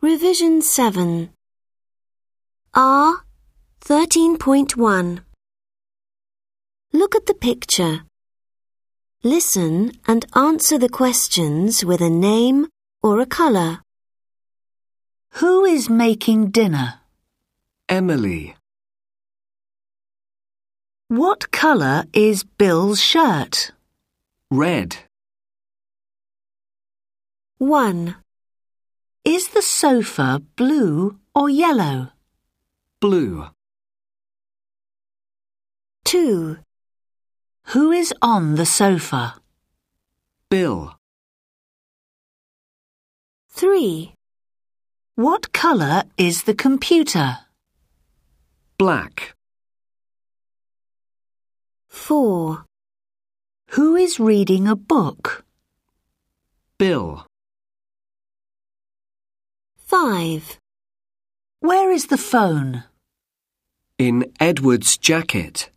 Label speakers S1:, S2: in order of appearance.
S1: Revision 7. R 13.1. Look at the picture. Listen and answer the questions with a name or a colour.
S2: Who is making dinner?
S3: Emily.
S2: What colour is Bill's shirt?
S3: Red.
S1: 1,
S2: Is the sofa blue or yellow?
S3: Blue.
S1: 2,
S2: Who is on the sofa?
S3: Bill.
S1: 3,
S2: What colour is the computer?
S3: Black.
S1: 4,
S2: Who is reading a book?
S3: Bill.
S1: 5,
S2: Where is the phone?
S3: In Edward's jacket.